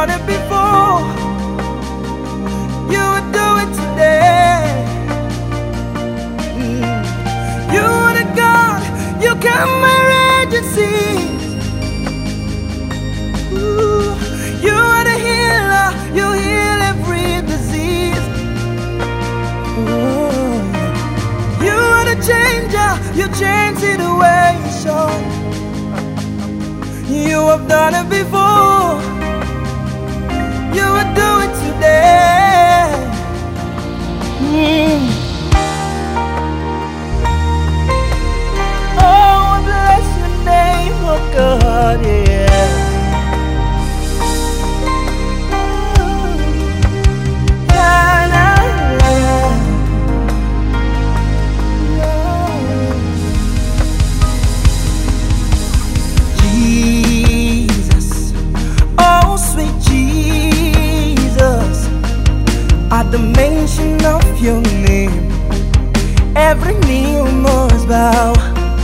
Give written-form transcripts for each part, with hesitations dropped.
done it before, you would do it today. You are the God, you can emergencies. You are the healer, you heal every disease. You are the changer, you change situation. You have done it before, you will do it today. Oh, I bless your name, oh God, yeah. At the mention of your name, every knee must bow.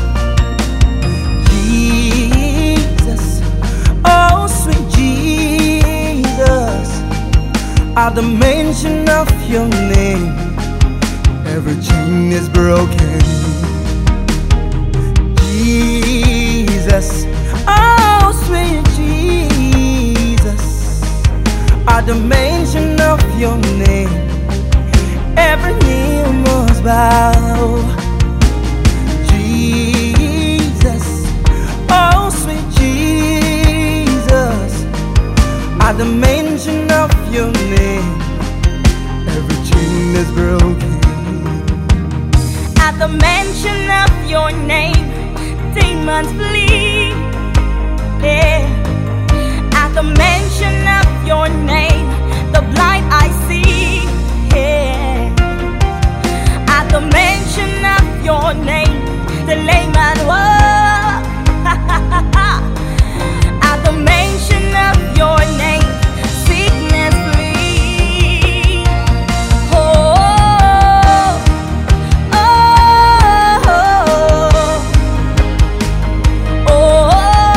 Jesus, oh sweet Jesus. At the mention of your name, every chain is broken. Jesus, oh sweet Jesus. At the mention of your name, every knee must bow. Jesus, oh sweet Jesus. At the mention of your name, every chain is broken. At the mention of your name, demons flee. Yeah. At the mention of your name, the blind I see. Yeah. At the mention of your name, the lame man walk. At the mention of your name, sickness flee. Oh, oh, oh, oh.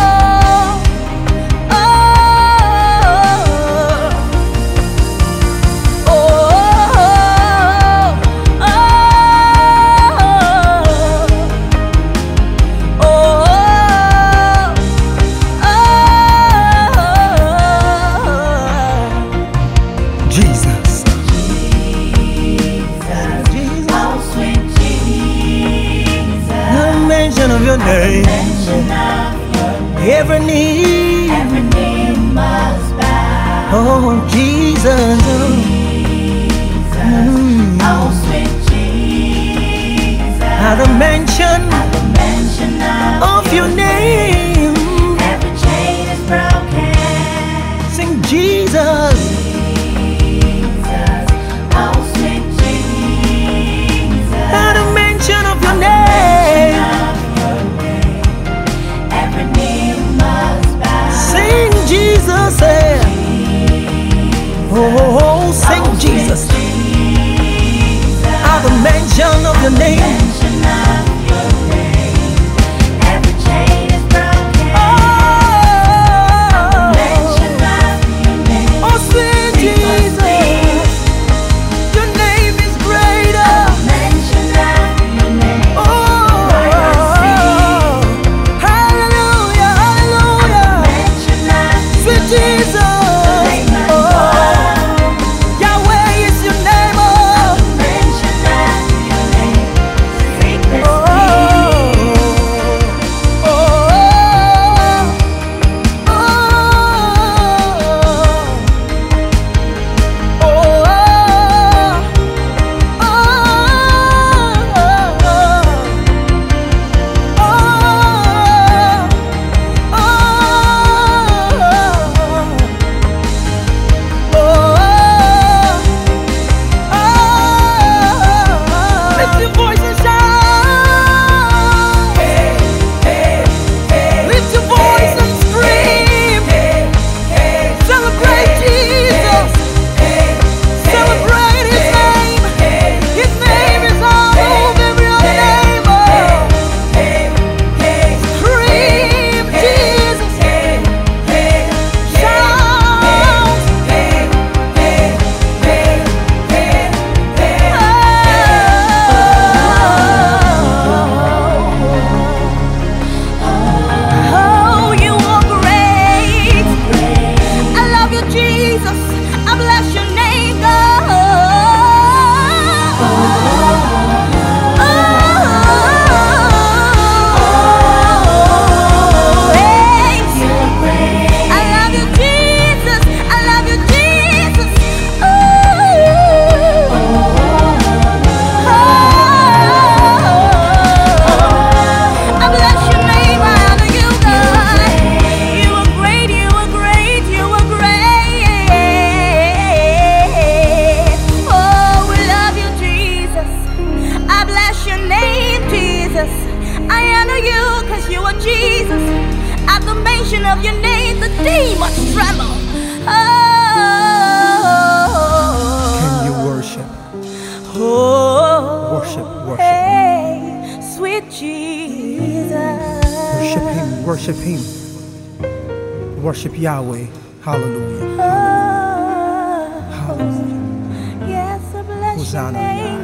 Of your name, every knee must bow. Oh Jesus, Oh sweet Jesus. at the mention of your name, every chain is broken. sing Jesus. Jesus, oh sweet Jesus. At the mention of your name, sing Jesus, oh, sing Jesus. At the mention of your name, every chain is broken. Oh, sweet Jesus, your name is greater. Oh, hallelujah, hallelujah. Sweet Jesus. Jesus. I bless your name, God. Of your name, the demons tremble. Oh, Can you worship? oh, Worship, worship. Hey, sweet Jesus. Worship Him, worship Him. Worship Yahweh. Hallelujah. Oh, Hallelujah. yes, I bless your Hosanna. name.